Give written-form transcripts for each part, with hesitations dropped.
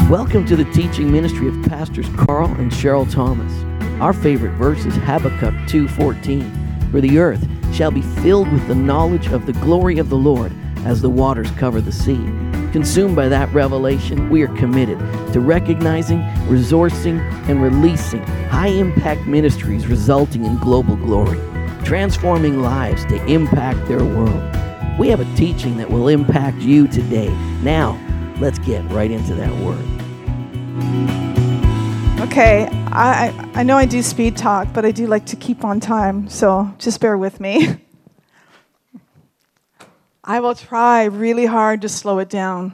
Welcome to the teaching ministry of Pastors Carl and Cheryl Thomas. Our favorite verse is Habakkuk 2:14. For the earth shall be filled with the knowledge of the glory of the Lord as the waters cover the sea. Consumed by that revelation, we are committed to recognizing, resourcing, and releasing high-impact ministries resulting in global glory, transforming lives to impact their world. We have a teaching that will impact you today. Now, let's get right into that word. Okay, I know I do speed talk, but I do like to keep on time, so just bear with me. I will try really hard to slow it down.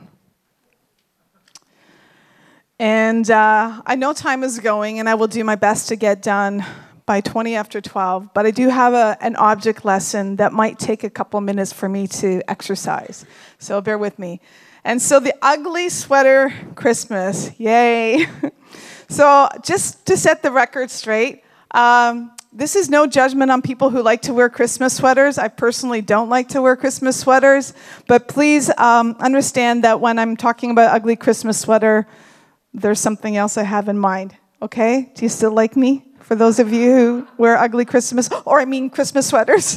And I know time is going, and I will do my best to get done by 20 after 12, but I do have an object lesson that might take a couple minutes for me to exercise, so bear with me. And so the ugly sweater Christmas, yay. So just to set the record straight, this is no judgment on people who like to wear Christmas sweaters. I personally don't like to wear Christmas sweaters, but please understand that when I'm talking about ugly Christmas sweater, there's something else I have in mind, okay? Do you still like me? For those of you who wear ugly Christmas sweaters.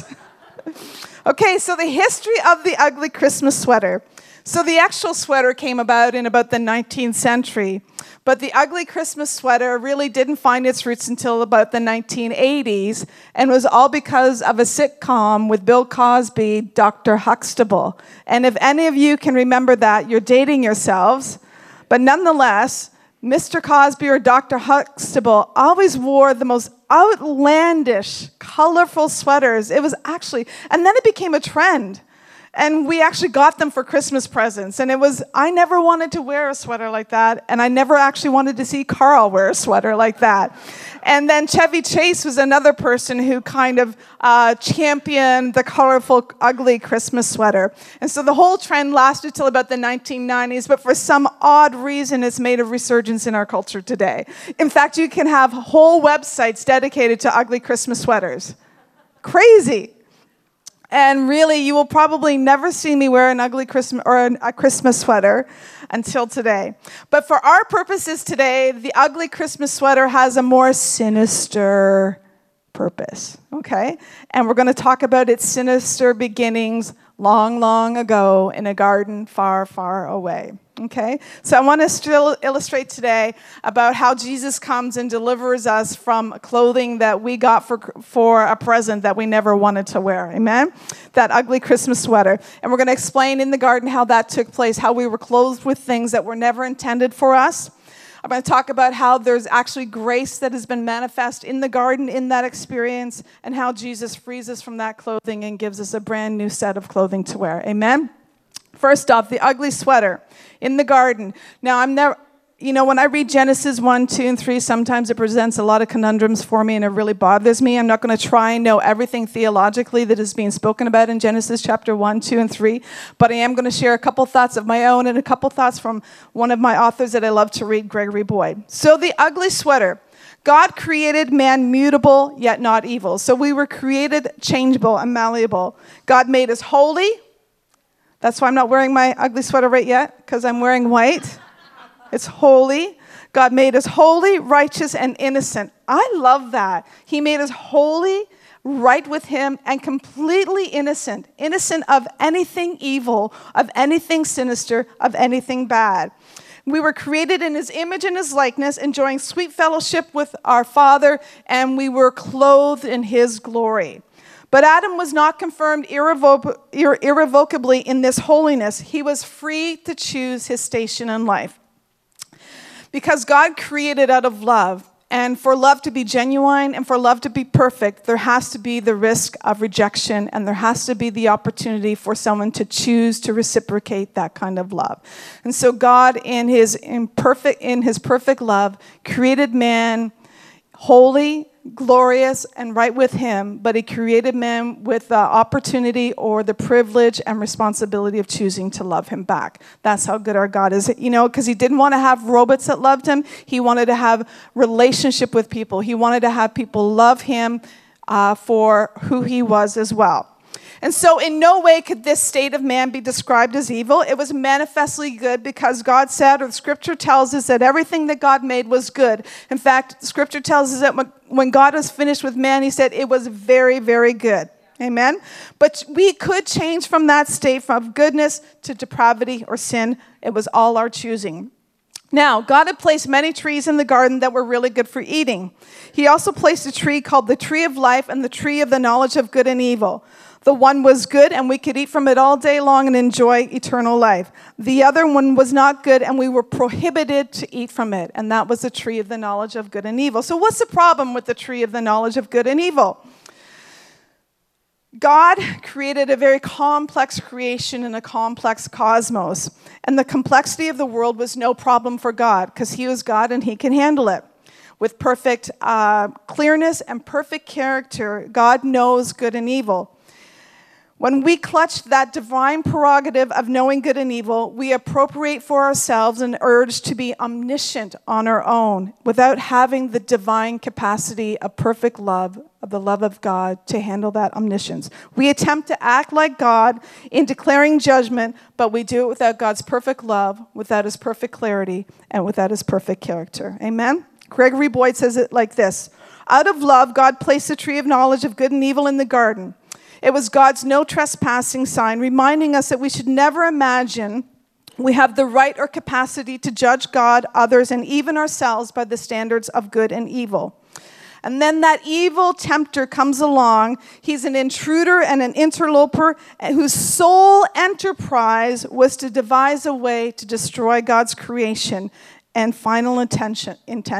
Okay, so the history of the ugly Christmas sweater. So the actual sweater came about in about the 19th century, but the ugly Christmas sweater really didn't find its roots until about the 1980s, and was all because of a sitcom with Bill Cosby, Dr. Huxtable. And if any of you can remember that, you're dating yourselves. But nonetheless, Mr. Cosby or Dr. Huxtable always wore the most outlandish, colorful sweaters. It was actually, and then it became a trend. And we actually got them for Christmas presents. And I never wanted to wear a sweater like that. And I never actually wanted to see Carl wear a sweater like that. And then Chevy Chase was another person who kind of championed the colorful, ugly Christmas sweater. And so the whole trend lasted till about the 1990s. But for some odd reason, it's made a resurgence in our culture today. In fact, you can have whole websites dedicated to ugly Christmas sweaters. Crazy. And really, you will probably never see me wear an ugly Christmas or a Christmas sweater until today. But for our purposes today, the ugly Christmas sweater has a more sinister purpose, okay? And we're going to talk about its sinister beginnings long, long ago in a garden far, far away. Okay, so I want to still illustrate today about how Jesus comes and delivers us from clothing that we got for a present that we never wanted to wear. Amen? That ugly Christmas sweater. And we're going to explain in the garden how that took place, how we were clothed with things that were never intended for us. I'm going to talk about how there's actually grace that has been manifest in the garden in that experience, and how Jesus frees us from that clothing and gives us a brand new set of clothing to wear. Amen? First off, the ugly sweater in the garden. Now, when I read Genesis 1, 2, and 3, sometimes it presents a lot of conundrums for me, and it really bothers me. I'm not going to try and know everything theologically that is being spoken about in Genesis chapter 1, 2, and 3, but I am going to share a couple thoughts of my own and a couple thoughts from one of my authors that I love to read, Gregory Boyd. So the ugly sweater. God created man mutable, yet not evil. So we were created changeable and malleable. God made us holy. That's why I'm not wearing my ugly sweater right yet, because I'm wearing white. It's holy. God made us holy, righteous, and innocent. I love that. He made us holy, right with him, and completely innocent. Innocent of anything evil, of anything sinister, of anything bad. We were created in his image and his likeness, enjoying sweet fellowship with our Father, and we were clothed in his glory. But Adam was not confirmed irrevocably in this holiness. He was free to choose his station in life. Because God created out of love, and for love to be genuine and for love to be perfect, there has to be the risk of rejection, and there has to be the opportunity for someone to choose to reciprocate that kind of love. And so God, in his perfect love, created man holy, glorious, and right with him, but he created man with the opportunity or the privilege and responsibility of choosing to love him back. That's how good our God is. Because he didn't want to have robots that loved him. He wanted to have relationship with people. He wanted to have people love him for who he was as well. And so in no way could this state of man be described as evil. It was manifestly good because God said, or the scripture tells us, that everything that God made was good. In fact, the scripture tells us that when God was finished with man, he said it was very, very good. Amen? But we could change from that state from goodness to depravity or sin. It was all our choosing. Now, God had placed many trees in the garden that were really good for eating. He also placed a tree called the tree of life and the tree of the knowledge of good and evil. The one was good, and we could eat from it all day long and enjoy eternal life. The other one was not good, and we were prohibited to eat from it, and that was the tree of the knowledge of good and evil. So what's the problem with the tree of the knowledge of good and evil? God created a very complex creation in a complex cosmos, and the complexity of the world was no problem for God, because he was God and he can handle it. With perfect clearness and perfect character, God knows good and evil. When we clutch that divine prerogative of knowing good and evil, we appropriate for ourselves an urge to be omniscient on our own without having the divine capacity of perfect love, of the love of God, to handle that omniscience. We attempt to act like God in declaring judgment, but we do it without God's perfect love, without his perfect clarity, and without his perfect character. Amen? Gregory Boyd says it like this: out of love, God placed the tree of knowledge of good and evil in the garden. It was God's no trespassing sign, reminding us that we should never imagine we have the right or capacity to judge God, others, and even ourselves by the standards of good and evil. And then that evil tempter comes along. He's an intruder and an interloper whose sole enterprise was to devise a way to destroy God's creation and final intention.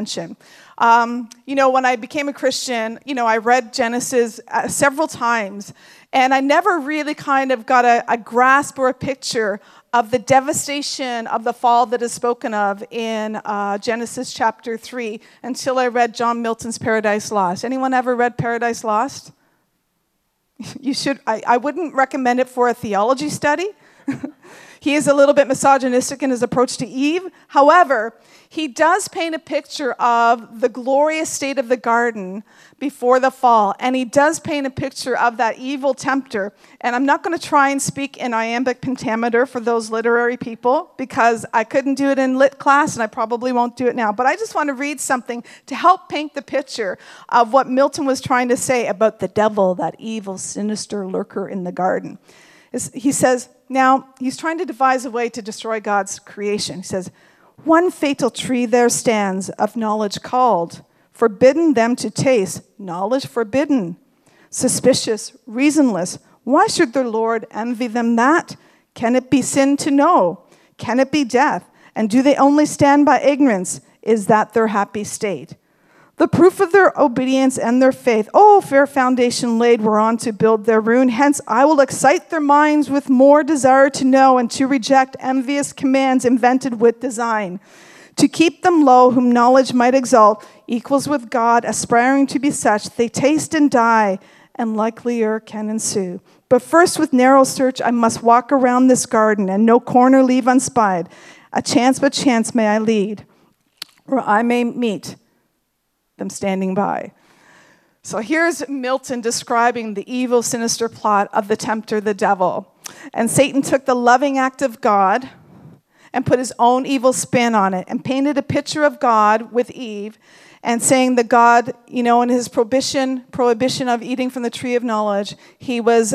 When I became a Christian, I read Genesis several times, and I never really kind of got a grasp or a picture of the devastation of the fall that is spoken of in Genesis chapter 3 until I read John Milton's Paradise Lost. Anyone ever read Paradise Lost? You should. I wouldn't recommend it for a theology study. He is a little bit misogynistic in his approach to Eve. However, he does paint a picture of the glorious state of the garden before the fall. And he does paint a picture of that evil tempter. And I'm not going to try and speak in iambic pentameter for those literary people, because I couldn't do it in lit class, and I probably won't do it now. But I just want to read something to help paint the picture of what Milton was trying to say about the devil, that evil, sinister lurker in the garden. He says, now, he's trying to devise a way to destroy God's creation. He says, one fatal tree there stands, of knowledge called, forbidden them to taste, knowledge forbidden. Suspicious, reasonless, why should their Lord envy them that? Can it be sin to know? Can it be death? And do they only stand by ignorance? Is that their happy state? The proof of their obedience and their faith, oh, fair foundation laid whereon to build their ruin. Hence I will excite their minds with more desire to know and to reject envious commands invented with design. To keep them low, whom knowledge might exalt, equals with God, aspiring to be such, they taste and die, and likelier can ensue. But first with narrow search I must walk around this garden, and no corner leave unspied. A chance but chance may I lead, or I may meet them standing by. So here's Milton describing the evil, sinister plot of the tempter, the devil. And Satan took the loving act of God and put his own evil spin on it and painted a picture of God with Eve, and saying that God, in his prohibition of eating from the tree of knowledge, he was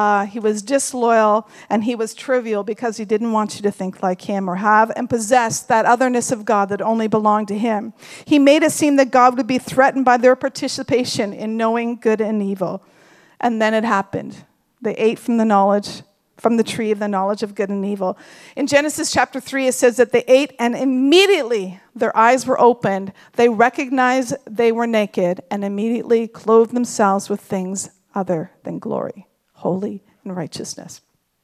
disloyal and he was trivial because he didn't want you to think like him or have and possess that otherness of God that only belonged to him. He made it seem that God would be threatened by their participation in knowing good and evil. And then it happened. They ate from the tree of the knowledge of good and evil. In Genesis chapter 3, it says that they ate, and immediately their eyes were opened. They recognized they were naked, and immediately clothed themselves with things other than glory, holy, and righteousness.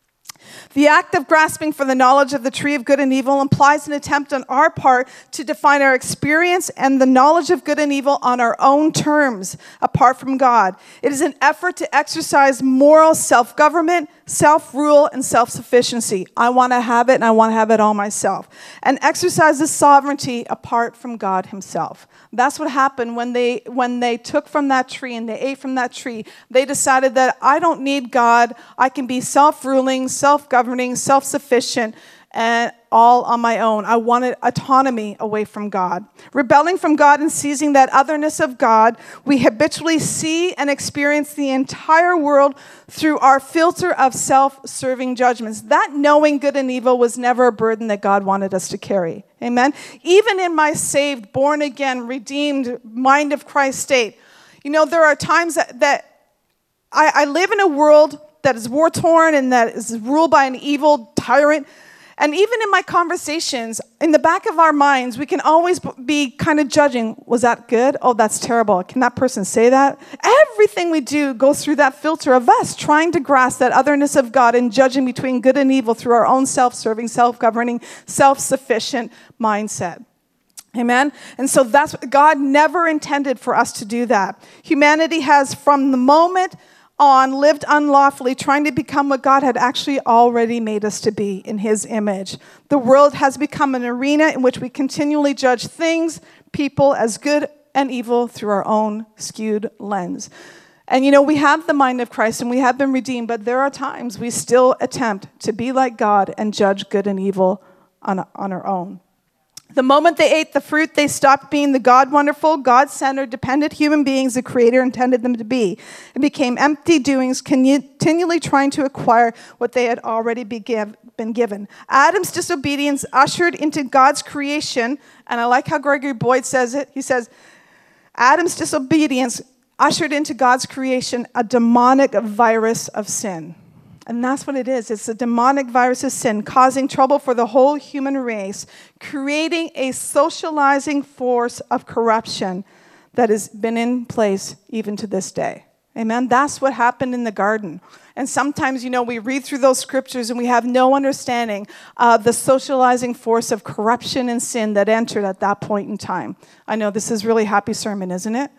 The act of grasping for the knowledge of the tree of good and evil implies an attempt on our part to define our experience and the knowledge of good and evil on our own terms, apart from God. It is an effort to exercise moral self-government, self-rule, and self-sufficiency. I want to have it, and I want to have it all myself. And exercises sovereignty apart from God himself. That's what happened when they took from that tree and they ate from that tree. They decided that I don't need God. I can be self-ruling, self-governing, self-sufficient, and all on my own. I wanted autonomy away from God. Rebelling from God and seizing that otherness of God, we habitually see and experience the entire world through our filter of self-serving judgments. That knowing good and evil was never a burden that God wanted us to carry. Amen? Even in my saved, born again, redeemed, mind of Christ state, there are times that I live in a world that is war-torn and that is ruled by an evil tyrant. And even in my conversations, in the back of our minds, we can always be kind of judging. Was that good? Oh, that's terrible. Can that person say that? Everything we do goes through that filter of us trying to grasp that otherness of God and judging between good and evil through our own self-serving, self-governing, self-sufficient mindset. Amen? And so that's what God never intended for us to do that. Humanity has, from the moment on, lived unlawfully, trying to become what God had actually already made us to be in his image. The world has become an arena in which we continually judge things, people as good and evil through our own skewed lens. And we have the mind of Christ and we have been redeemed, but there are times we still attempt to be like God and judge good and evil on our own. The moment they ate the fruit, they stopped being the God-wonderful, God-centered, dependent human beings the Creator intended them to be, and became empty doings, continually trying to acquire what they had already been given. Adam's disobedience ushered into God's creation, and I like how Gregory Boyd says it. He says, Adam's disobedience ushered into God's creation a demonic virus of sin. And that's what it is. It's a demonic virus of sin, causing trouble for the whole human race, creating a socializing force of corruption that has been in place even to this day. Amen? That's what happened in the garden. And sometimes, we read through those scriptures and we have no understanding of the socializing force of corruption and sin that entered at that point in time. I know this is a really happy sermon, isn't it?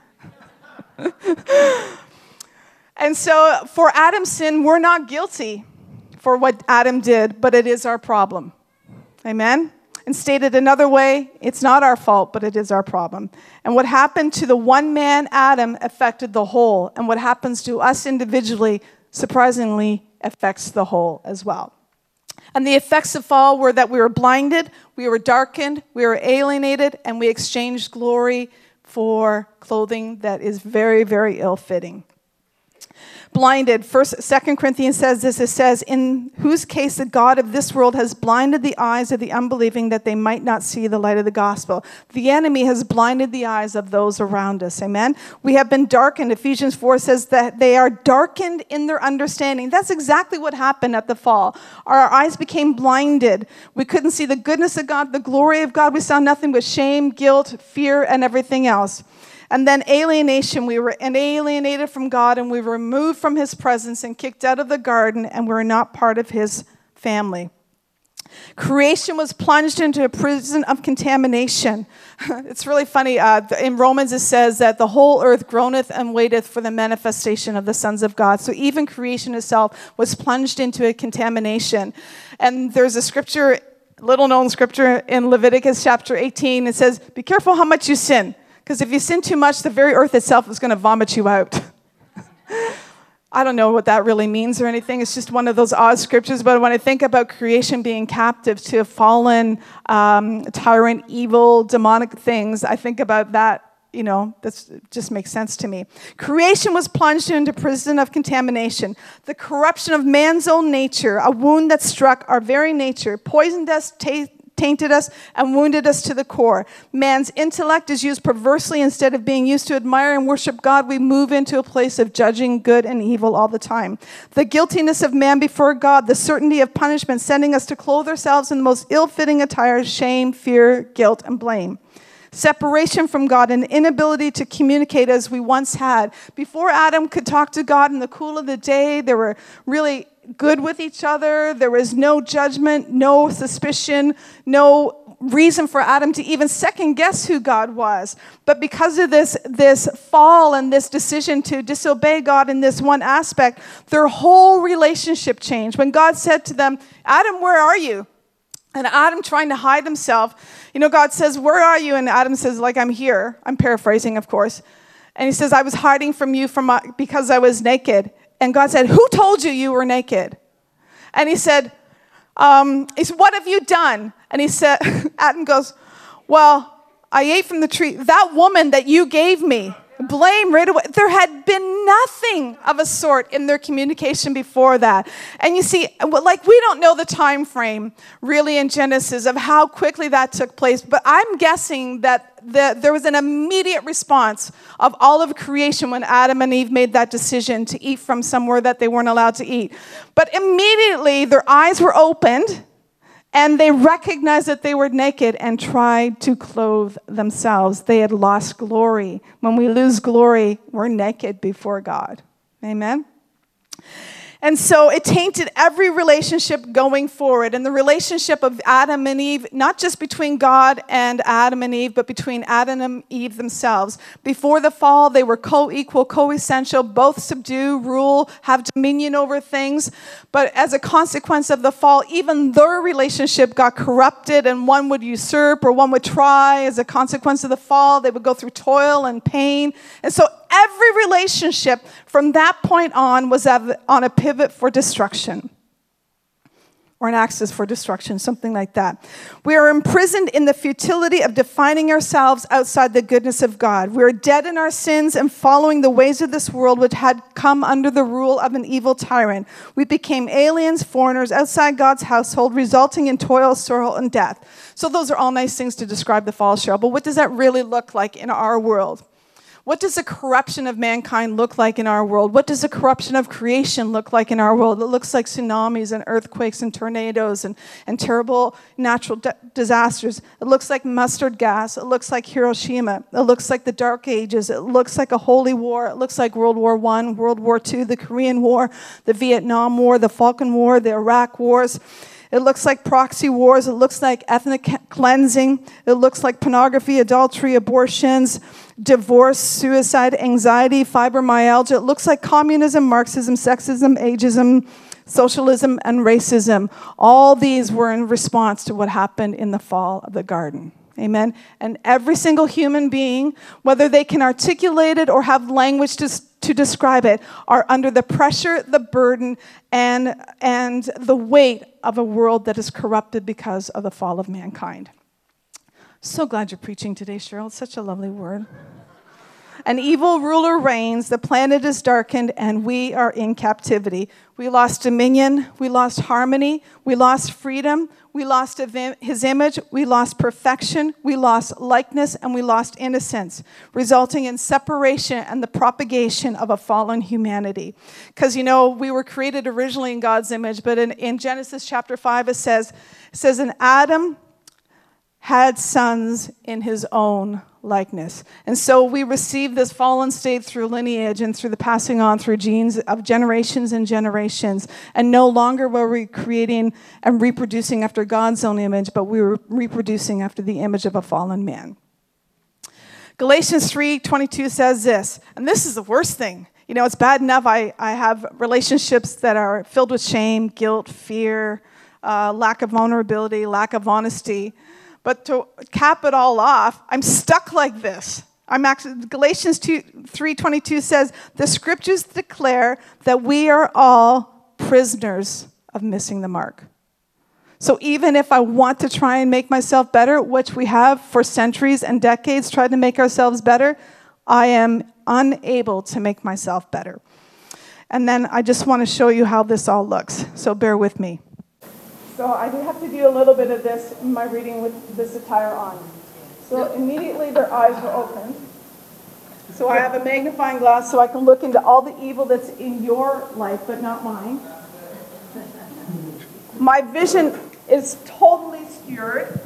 And so for Adam's sin, we're not guilty for what Adam did, but it is our problem. Amen? And stated another way, it's not our fault, but it is our problem. And what happened to the one man, Adam, affected the whole. And what happens to us individually, surprisingly, affects the whole as well. And the effects of fall were that we were blinded, we were darkened, we were alienated, and we exchanged glory for clothing that is very, very ill-fitting. Blinded. 2 Corinthians says this. It says, in whose case the God of this world has blinded the eyes of the unbelieving that they might not see the light of the gospel. The enemy has blinded the eyes of those around us. Amen? We have been darkened. Ephesians 4 says that they are darkened in their understanding. That's exactly what happened at the fall. Our eyes became blinded. We couldn't see the goodness of God, the glory of God. We saw nothing but shame, guilt, fear, and everything else. And then alienation, we were alienated from God and we were removed from his presence and kicked out of the garden and we were not part of his family. Creation was plunged into a prison of contamination. It's really funny. In Romans it says that the whole earth groaneth and waiteth for the manifestation of the sons of God. So even creation itself was plunged into a contamination. And there's a scripture, little known scripture in Leviticus chapter 18. It says, be careful how much you sin. Because if you sin too much, the very earth itself is going to vomit you out. I don't know what that really means or anything. It's just one of those odd scriptures. But when I think about creation being captive to fallen, tyrant, evil, demonic things, I think about that. That just makes sense to me. Creation was plunged into prison of contamination. The corruption of man's own nature, a wound that struck our very nature, poisoned us, tainted us, and wounded us to the core. Man's intellect is used perversely. Instead of being used to admire and worship God, we move into a place of judging good and evil all the time. The guiltiness of man before God, the certainty of punishment, sending us to clothe ourselves in the most ill-fitting attire, shame, fear, guilt, and blame. Separation from God and inability to communicate as we once had. Before Adam could talk to God in the cool of the day, they were really good with each other. There was no judgment, no suspicion, no reason for Adam to even second guess who God was. But because of this fall and this decision to disobey God in this one aspect, their whole relationship changed. When God said to them, Adam, where are you? And Adam trying to hide himself, God says, where are you? And Adam says, I'm here. I'm paraphrasing, of course. And he says, I was hiding from you because I was naked. And God said, who told you you were naked? And he said, what have you done? And he said, Adam goes, well, I ate from the tree. That woman that you gave me, blame right away. There had been nothing of a sort in their communication before that. And you see, we don't know the time frame really in Genesis of how quickly that took place, but I'm guessing that there was an immediate response of all of creation when Adam and Eve made that decision to eat from somewhere that they weren't allowed to eat. But immediately their eyes were opened and they recognized that they were naked and tried to clothe themselves. They had lost glory. When we lose glory, we're naked before God. Amen? And so it tainted every relationship going forward. And the relationship of Adam and Eve, not just between God and Adam and Eve, but between Adam and Eve themselves. Before the fall, they were co-equal, co-essential, both subdue, rule, have dominion over things. But as a consequence of the fall, even their relationship got corrupted, and one would usurp or one would try. As a consequence of the fall, they would go through toil and pain. And so every relationship from that point on was on a pivot for destruction, or an axis for destruction, something like that. We are imprisoned in the futility of defining ourselves outside the goodness of God. We are dead in our sins and following the ways of this world, which had come under the rule of an evil tyrant. We became aliens, foreigners, outside God's household, resulting in toil, sorrow, and death. So those are all nice things to describe the fall, Cheryl, but what does that really look like in our world? What does the corruption of mankind look like in our world? What does the corruption of creation look like in our world? It looks like tsunamis and earthquakes and tornadoes and terrible natural disasters. It looks like mustard gas. It looks like Hiroshima. It looks like the Dark Ages. It looks like a holy war. It looks like World War I, World War II, the Korean War, the Vietnam War, the Falkland War, the Iraq Wars. It looks like proxy wars. It looks like ethnic cleansing. It looks like pornography, adultery, abortions, divorce, suicide, anxiety, fibromyalgia. It looks like communism, Marxism, sexism, ageism, socialism, and racism. All these were in response to what happened in the fall of the garden. Amen? And every single human being, whether they can articulate it or have language to describe it, are under the pressure, the burden, and the weight of a world that is corrupted because of the fall of mankind. So glad you're preaching today, Cheryl. It's such a lovely word. An evil ruler reigns, the planet is darkened, and we are in captivity. We lost dominion, we lost harmony, we lost freedom, we lost his image, we lost perfection, we lost likeness, and we lost innocence, resulting in separation and the propagation of a fallen humanity. Because, we were created originally in God's image, but in Genesis chapter 5, it says, and Adam had sons in his own likeness. And so we receive this fallen state through lineage and through the passing on through genes of generations and generations. And no longer were we creating and reproducing after God's own image, but we were reproducing after the image of a fallen man. Galatians 3:22 says this, and this is the worst thing. It's bad enough I have relationships that are filled with shame, guilt, fear, lack of vulnerability, lack of honesty. But to cap it all off, I'm stuck like this. Galatians 3:22 says, the scriptures declare that we are all prisoners of missing the mark. So even if I want to try and make myself better, which we have for centuries and decades tried to make ourselves better, I am unable to make myself better. And then I just want to show you how this all looks. So bear with me. So I do have to do a little bit of this in my reading with this attire on. So immediately their eyes were opened. So I have a magnifying glass so I can look into all the evil that's in your life, but not mine. My vision is totally skewed.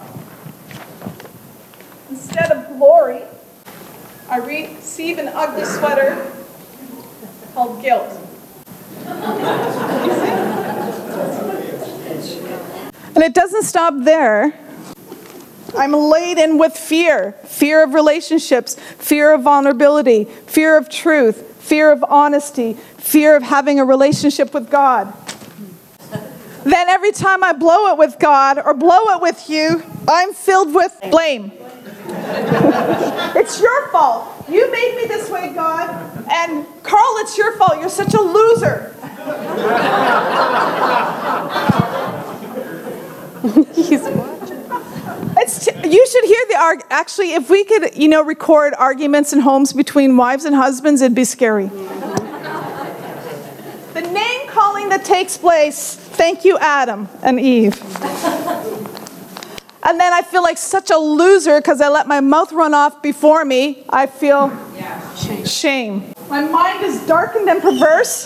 Instead of glory, I receive an ugly sweater called guilt. You see? And it doesn't stop there. I'm laden with fear. Fear of relationships, fear of vulnerability, fear of truth, fear of honesty, fear of having a relationship with God. Then every time I blow it with God or blow it with you, I'm filled with blame. It's your fault. You made me this way, God. And Carl, it's your fault. You're such a loser. You should hear the actually, if we could, record arguments in homes between wives and husbands, it'd be scary. The name calling that takes place, thank you, Adam and Eve. And then I feel like such a loser because I let my mouth run off before me. I feel shame. My mind is darkened and perverse.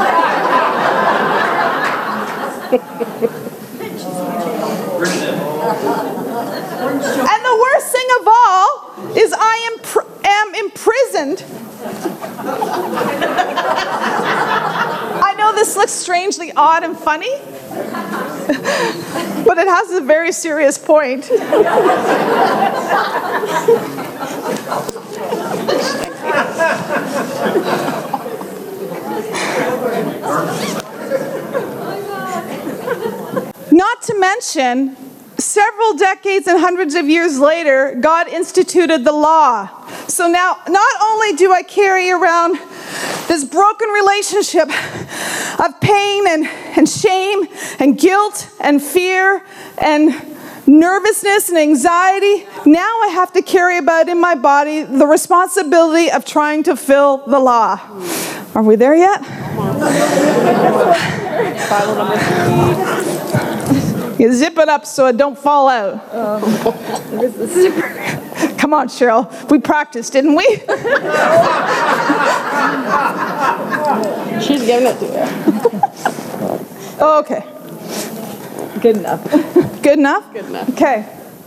And the worst thing of all is I am imprisoned. I know this looks strangely odd and funny, but it has a very serious point. Not to mention, several decades and hundreds of years later, God instituted the law. So now, not only do I carry around this broken relationship of pain and shame and guilt and fear and nervousness and anxiety, now I have to carry about in my body the responsibility of trying to fill the law. Are we there yet? You zip it up so it don't fall out. Where's the zipper? Come on, Cheryl. We practiced, didn't we? She's giving it to you. Okay. Good enough. Good enough? Good enough. Okay.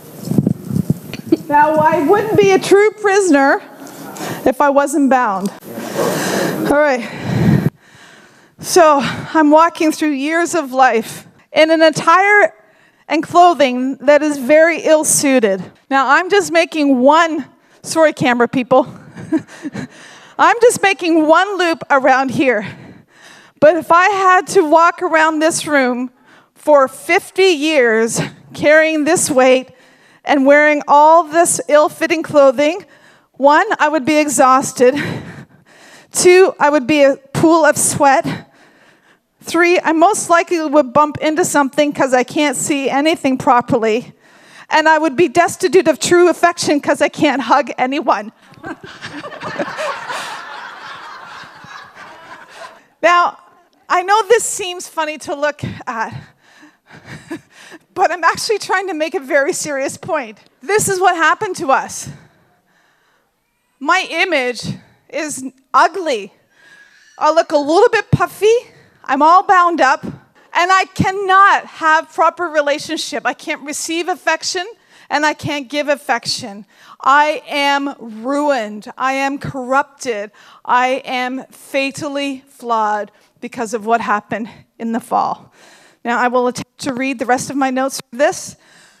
Now, I wouldn't be a true prisoner if I wasn't bound. All right. So, I'm walking through years of life in an attire and clothing that is very ill-suited. Now, I'm just making one, sorry camera people, I'm just making one loop around here. But if I had to walk around this room for 50 years, carrying this weight and wearing all this ill-fitting clothing, 1, I would be exhausted. 2, I would be a pool of sweat. 3, I most likely would bump into something because I can't see anything properly. And I would be destitute of true affection because I can't hug anyone. Now, I know this seems funny to look at, but I'm actually trying to make a very serious point. This is what happened to us. My image is ugly. I look a little bit puffy. I'm all bound up, and I cannot have proper relationship. I can't receive affection, and I can't give affection. I am ruined. I am corrupted. I am fatally flawed because of what happened in the fall. Now, I will attempt to read the rest of my notes for this.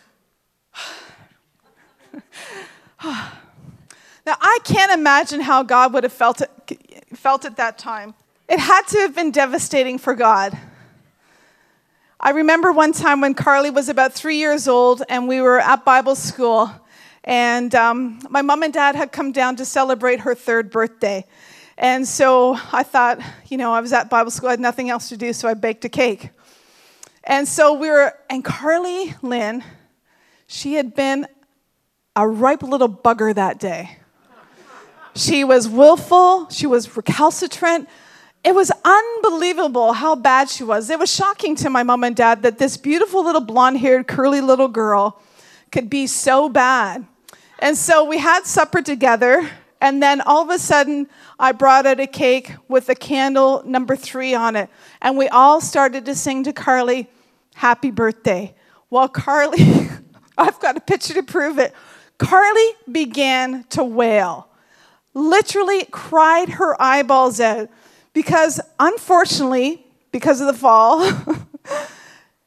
Now, I can't imagine how God would have felt at that time. It had to have been devastating for God. I remember one time when Carly was about 3 years old and we were at Bible school, and my mom and dad had come down to celebrate her 3rd birthday. And so I thought, I was at Bible school, I had nothing else to do, so I baked a cake. And so and Carly Lynn, she had been a ripe little bugger that day. She was willful, she was recalcitrant. It was unbelievable how bad she was. It was shocking to my mom and dad that this beautiful little blonde-haired, curly little girl could be so bad. And so we had supper together, and then all of a sudden, I brought out a cake with a candle number 3 on it. And we all started to sing to Carly, "Happy Birthday." Well, Carly, I've got a picture to prove it. Carly began to wail, literally cried her eyeballs out. Because, unfortunately, because of the fall,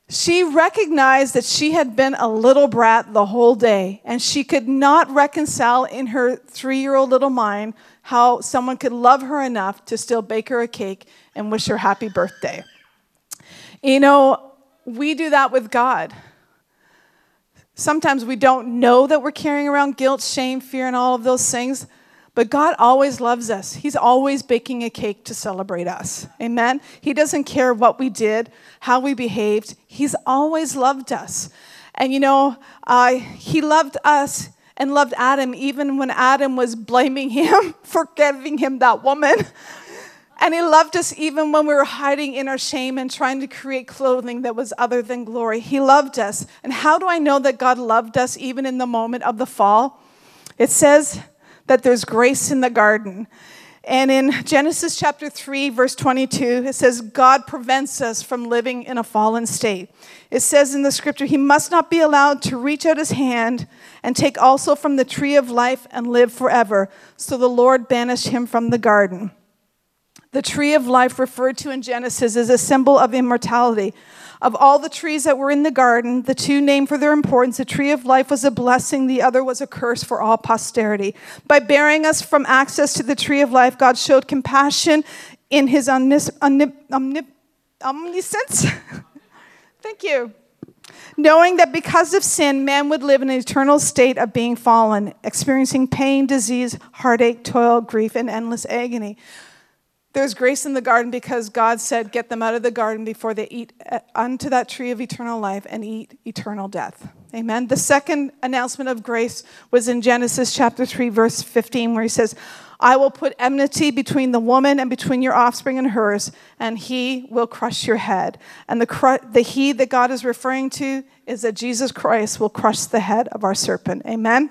She recognized that she had been a little brat the whole day, and she could not reconcile in her 3-year-old little mind how someone could love her enough to still bake her a cake and wish her happy birthday. You know, we do that with God. Sometimes we don't know that we're carrying around guilt, shame, fear, and all of those things. But God always loves us. He's always baking a cake to celebrate us. Amen? He doesn't care what we did, how we behaved. He's always loved us. And you know, he loved us and loved Adam even when Adam was blaming him for giving him that woman. And he loved us even when we were hiding in our shame and trying to create clothing that was other than glory. He loved us. And how do I know that God loved us even in the moment of the fall? It says that there's grace in the garden. And in Genesis chapter 3, verse 22, it says, God prevents us from living in a fallen state. It says in the scripture, he must not be allowed to reach out his hand and take also from the tree of life and live forever. So the Lord banished him from the garden. The tree of life referred to in Genesis is a symbol of immortality. Of all the trees that were in the garden, the two named for their importance, the tree of life was a blessing, the other was a curse for all posterity. By bearing us from access to the tree of life, God showed compassion in his omniscience. Thank you. Knowing that because of sin, man would live in an eternal state of being fallen, experiencing pain, disease, heartache, toil, grief, and endless agony. There's grace in the garden because God said, get them out of the garden before they eat unto that tree of eternal life and eat eternal death. Amen. The second announcement of grace was in Genesis chapter 3, verse 15, where he says, I will put enmity between the woman and between your offspring and hers, and he will crush your head. And the he that God is referring to is that Jesus Christ will crush the head of our serpent. Amen.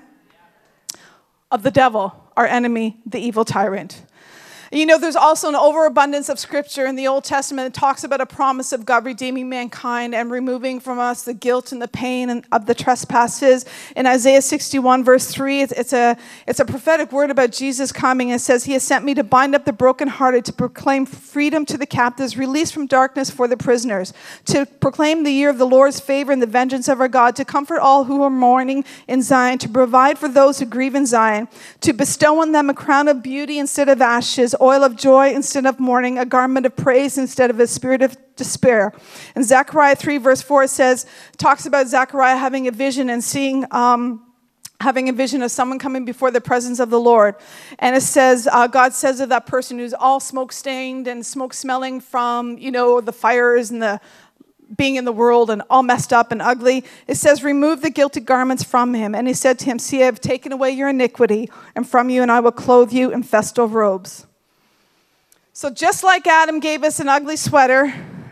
Of the devil, our enemy, the evil tyrant. You know, there's also an overabundance of scripture in the Old Testament that talks about a promise of God redeeming mankind and removing from us the guilt and the pain of the trespasses. In Isaiah 61, verse 3, it's a prophetic word about Jesus coming. It says, he has sent me to bind up the brokenhearted, to proclaim freedom to the captives, release from darkness for the prisoners, to proclaim the year of the Lord's favor and the vengeance of our God, to comfort all who are mourning in Zion, to provide for those who grieve in Zion, to bestow on them a crown of beauty instead of ashes, oil of joy instead of mourning, a garment of praise instead of a spirit of despair. And Zechariah 3 verse 4 talks about Zechariah having a vision and seeing, having a vision of someone coming before the presence of the Lord. And it says, God says of that person who's all smoke stained and smoke smelling from, you know, the fires and the being in the world and all messed up and ugly. It says, remove the guilty garments from him. And he said to him, see, I have taken away your iniquity and from you, and I will clothe you in festal robes. So just like Adam gave us an ugly sweater,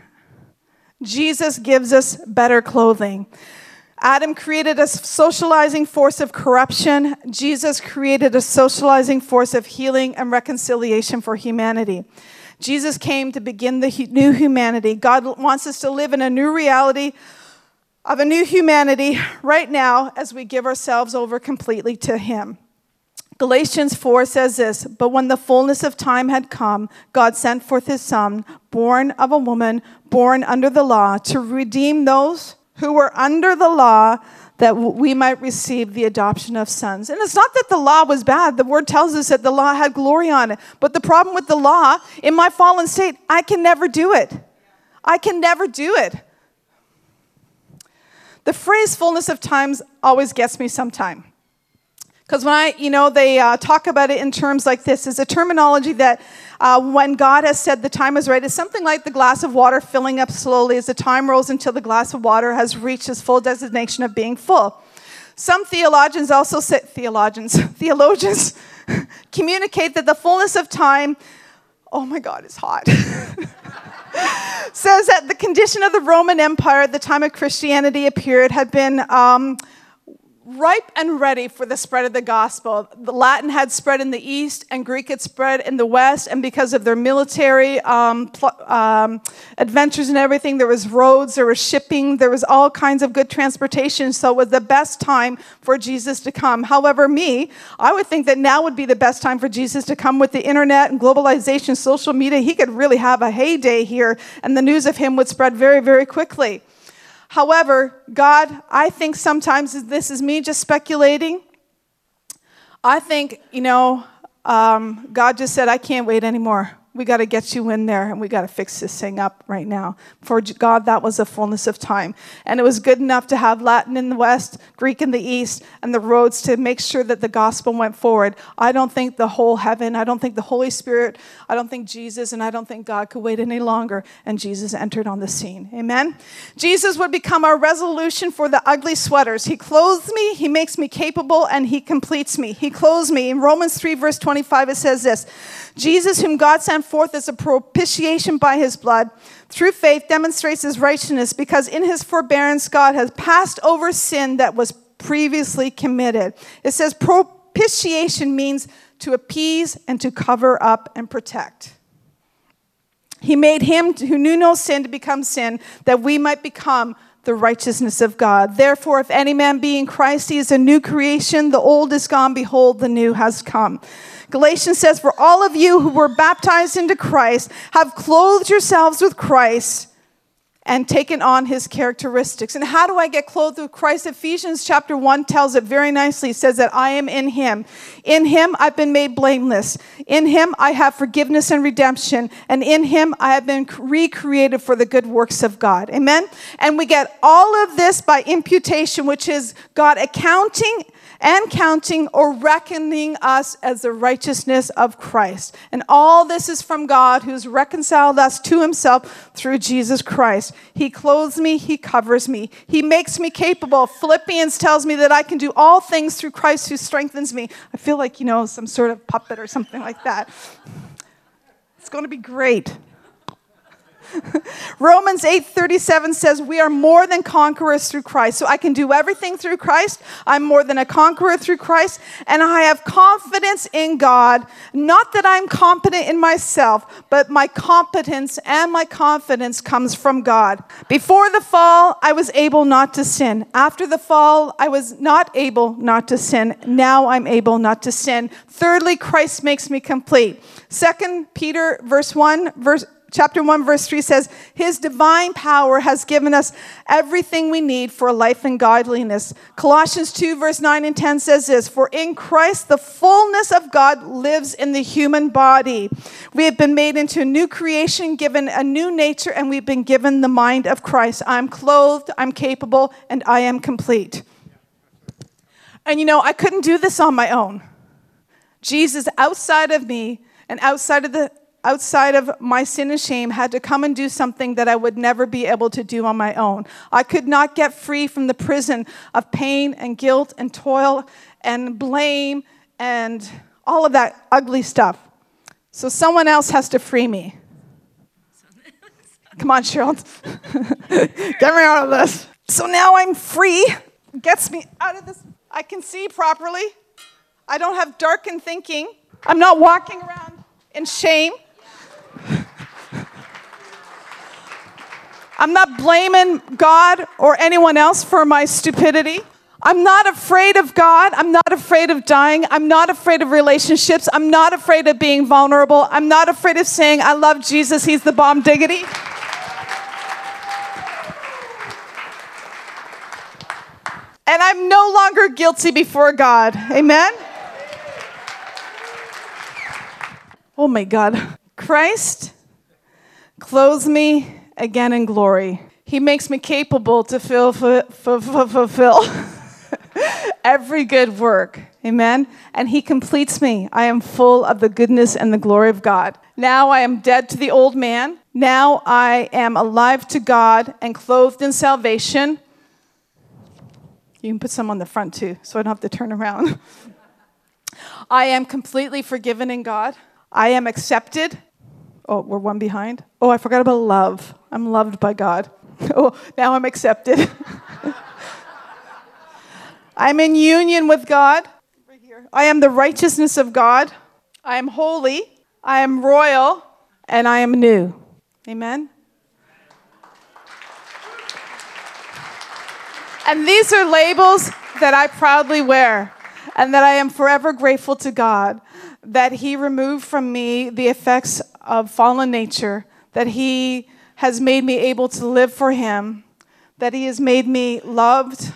Jesus gives us better clothing. Adam created a socializing force of corruption. Jesus created a socializing force of healing and reconciliation for humanity. Jesus came to begin the new humanity. God wants us to live in a new reality of a new humanity right now as we give ourselves over completely to him. Galatians 4 says this, but when the fullness of time had come, God sent forth his son, born of a woman, born under the law, to redeem those who were under the law, that we might receive the adoption of sons. And it's not that the law was bad. The word tells us that the law had glory on it. But the problem with the law, in my fallen state, I can never do it. I can never do it. The phrase fullness of times always gets me sometime. Because when they talk about it in terms like this, is a terminology that when God has said the time is right, it's something like the glass of water filling up slowly as the time rolls until the glass of water has reached its full designation of being full. Some theologians communicate that the fullness of time, oh my God, it's hot, says that the condition of the Roman Empire at the time of Christianity appeared had been ripe and ready for the spread of the gospel. The Latin had spread in the east and Greek had spread in the west, and because of their military adventures and everything, there was roads, there was shipping, there was all kinds of good transportation, so it was the best time for Jesus to come. However, I would think that now would be the best time for Jesus to come with the internet and globalization, social media. He could really have a heyday here, and the news of him would spread very, very quickly. However, God, I think sometimes this is me just speculating. I think, God just said, I can't wait anymore. We got to get you in there, and we got to fix this thing up right now. For God, that was the fullness of time. And it was good enough to have Latin in the West, Greek in the East, and the roads to make sure that the gospel went forward. I don't think the whole heaven, I don't think the Holy Spirit, I don't think Jesus, and I don't think God could wait any longer. And Jesus entered on the scene. Amen? Jesus would become our resolution for the ugly sweaters. He clothes me, he makes me capable, and he completes me. He clothes me. In Romans 3, verse 25, it says this, Jesus, whom God sent forth as a propitiation by his blood, through faith demonstrates his righteousness, because in his forbearance God has passed over sin that was previously committed. It says propitiation means to appease and to cover up and protect. He made him who knew no sin to become sin, that we might become the righteousness of God. Therefore, if any man be in Christ, he is a new creation. The old is gone. Behold, the new has come. Galatians says, for all of you who were baptized into Christ have clothed yourselves with Christ and taken on his characteristics. And how do I get clothed with Christ? Ephesians chapter 1 tells it very nicely. It says that I am in him. In him I've been made blameless. In him I have forgiveness and redemption. And in him I have been recreated for the good works of God. Amen? And we get all of this by imputation, which is God accounting and counting or reckoning us as the righteousness of Christ. And all this is from God, who's reconciled us to himself through Jesus Christ. He clothes me, he covers me, he makes me capable. Philippians tells me that I can do all things through Christ who strengthens me. I feel like, some sort of puppet or something like that. It's going to be great. Romans 8:37 says we are more than conquerors through Christ. So I can do everything through Christ. I'm more than a conqueror through Christ. And I have confidence in God. Not that I'm competent in myself, but my competence and my confidence comes from God. Before the fall, I was able not to sin. After the fall, I was not able not to sin. Now I'm able not to sin. Thirdly, Christ makes me complete. 2 Peter Chapter 1, verse 3 says, his divine power has given us everything we need for life and godliness. Colossians 2, verse 9 and 10 says this, for in Christ the fullness of God lives in the human body. We have been made into a new creation, given a new nature, and we've been given the mind of Christ. I'm clothed, I'm capable, and I am complete. And I couldn't do this on my own. Jesus, outside of me and outside of my sin and shame, had to come and do something that I would never be able to do on my own. I could not get free from the prison of pain and guilt and toil and blame and all of that ugly stuff. So someone else has to free me. Come on, Cheryl. Get me out of this. So now I'm free. Gets me out of this. I can see properly. I don't have darkened thinking. I'm not walking around in shame. I'm not blaming God or anyone else for my stupidity. I'm not afraid of God. I'm not afraid of dying. I'm not afraid of relationships. I'm not afraid of being vulnerable. I'm not afraid of saying, I love Jesus. He's the bomb diggity. And I'm no longer guilty before God. Amen? Oh my God. Christ clothes me again in glory. He makes me capable to fulfill every good work. Amen? And he completes me. I am full of the goodness and the glory of God. Now I am dead to the old man. Now I am alive to God and clothed in salvation. You can put some on the front too, so I don't have to turn around. I am completely forgiven in God. I am accepted. Oh, we're one behind. Oh, I forgot about love. I'm loved by God. Oh, now I'm accepted. I'm in union with God. Right here. I am the righteousness of God. I am holy. I am royal. And I am new. Amen? And these are labels that I proudly wear. And that I am forever grateful to God that he removed from me the effects of fallen nature, that he has made me able to live for him, that He has made me loved,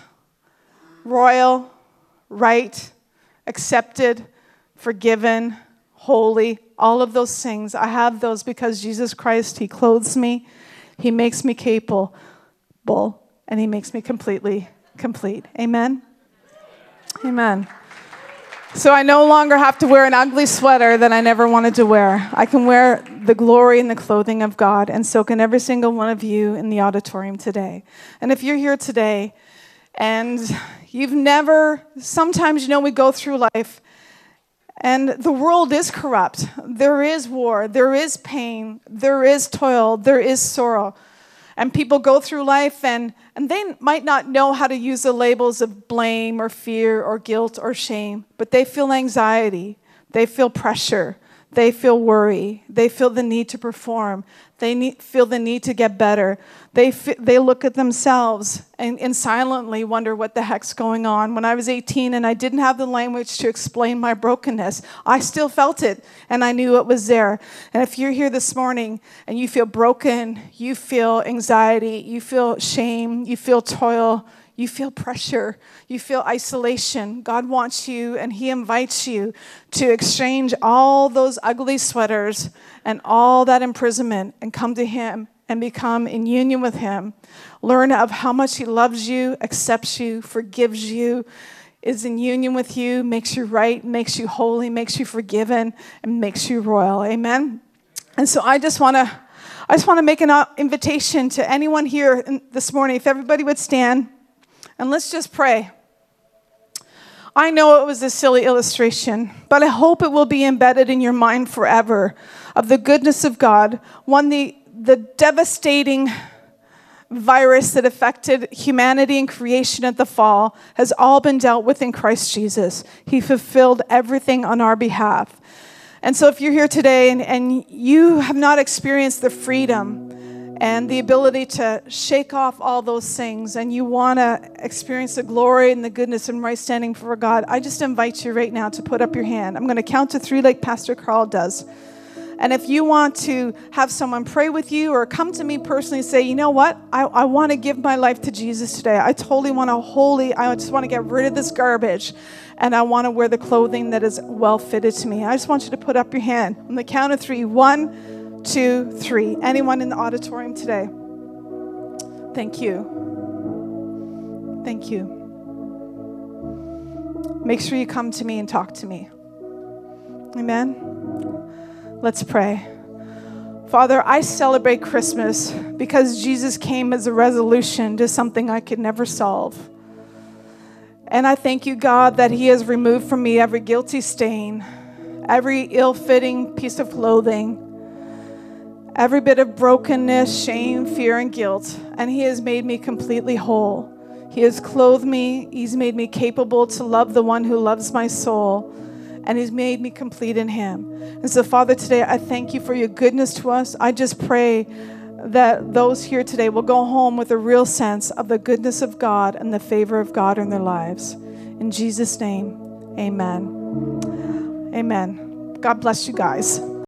royal, right, accepted, forgiven, holy, all of those things. I have those because Jesus Christ, He clothes me, He makes me capable, and He makes me completely complete. Amen? Amen. So I no longer have to wear an ugly sweater that I never wanted to wear. I can wear the glory and the clothing of God, and so can every single one of you in the auditorium today. And if you're here today and you've never, sometimes, we go through life and the world is corrupt. There is war, there is pain, there is toil, there is sorrow. And people go through life and they might not know how to use the labels of blame or fear or guilt or shame, but they feel anxiety, they feel pressure, they feel worry, they feel the need to perform, they feel the need to get better. They look at themselves and silently wonder what the heck's going on. When I was 18 and I didn't have the language to explain my brokenness, I still felt it and I knew it was there. And if you're here this morning and you feel broken, you feel anxiety, you feel shame, you feel toil, you feel pressure, you feel isolation, God wants you and He invites you to exchange all those ugly sweaters and all that imprisonment and come to Him and become in union with Him. Learn of how much He loves you, accepts you, forgives you, is in union with you, makes you right, makes you holy, makes you forgiven, and makes you royal. Amen? And so I just want to make an invitation to anyone here this morning, if everybody would stand, and let's just pray. I know it was a silly illustration, but I hope it will be embedded in your mind forever of the goodness of God. One, the devastating virus that affected humanity and creation at the fall has all been dealt with in Christ Jesus. He fulfilled everything on our behalf. And so if you're here today and you have not experienced the freedom and the ability to shake off all those things, and you want to experience the glory and the goodness and right standing for God, I just invite you right now to put up your hand. I'm going to count to 3 like Pastor Carl does. And if you want to have someone pray with you or come to me personally and say, you know what, I want to give my life to Jesus today. I totally want to I just want to get rid of this garbage, and I want to wear the clothing that is well fitted to me. I just want you to put up your hand. On the count of 3, 1, 2, 3. Anyone in the auditorium today? Thank you. Thank you. Make sure you come to me and talk to me. Amen? Let's pray. Father, I celebrate Christmas because Jesus came as a resolution to something I could never solve. And I thank you, God, that He has removed from me every guilty stain, every ill-fitting piece of clothing, every bit of brokenness, shame, fear, and guilt, and He has made me completely whole. He has clothed me. He's made me capable to love the one who loves my soul, and He's made me complete in Him. And so, Father, today I thank you for your goodness to us. I just pray that those here today will go home with a real sense of the goodness of God and the favor of God in their lives. In Jesus' name, amen. Amen. God bless you guys.